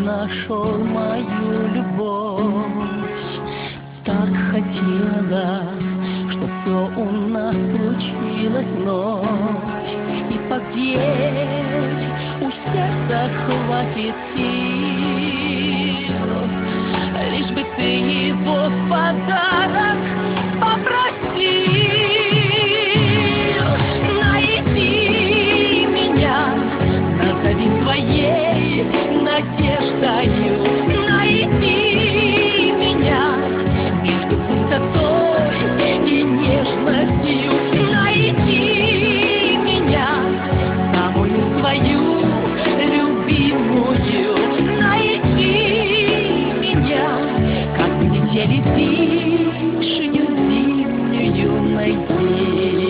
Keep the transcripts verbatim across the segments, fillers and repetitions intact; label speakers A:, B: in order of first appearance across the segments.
A: нашел мою любовь. Так хотелось, чтоб все у нас случилось вновь. И поверь, у сердца хватит сил, лишь бы ты его в подарок попросил. Найди меня, назови своей надеждою. Найди меня между пустотой и нежностью. Найди меня, самую свою любимую. Найди меня, как метели вишню зимнюю найди.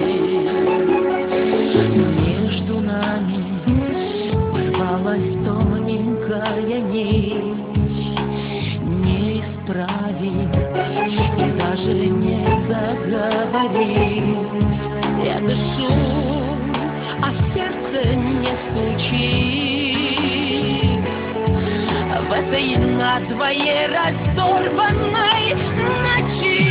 A: Между нами порвалась тоненькая нить, не исправить и даже не заговорить. Я дышу, а сердце не стучит в этой надвое разорванной ночи.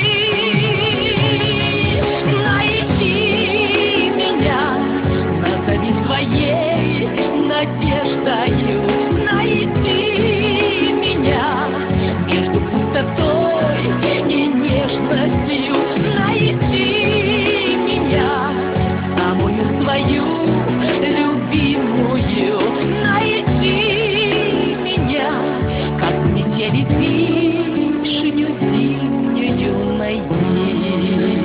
A: Найди меня, назови своей надеждою. Найди меня между пустотой и нежностью. Найди меня, самую свою любимую. Найди меня, как в метели вишню зимнюю найди.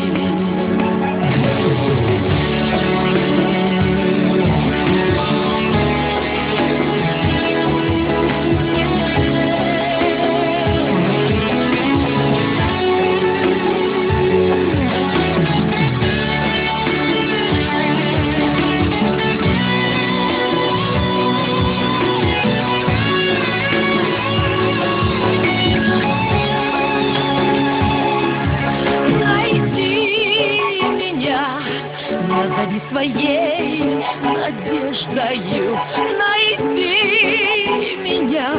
A: Назови своей надеждою. Найди меня,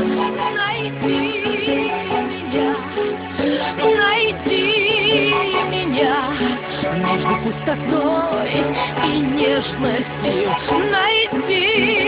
A: найди меня, найди меня между пустотой и нежностью. Найди